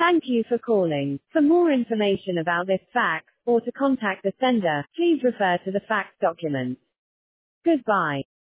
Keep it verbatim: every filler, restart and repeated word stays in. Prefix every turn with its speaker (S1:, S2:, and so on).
S1: Thank you for calling. For more information about this fax, or to contact the sender, please refer to the fax document. Goodbye.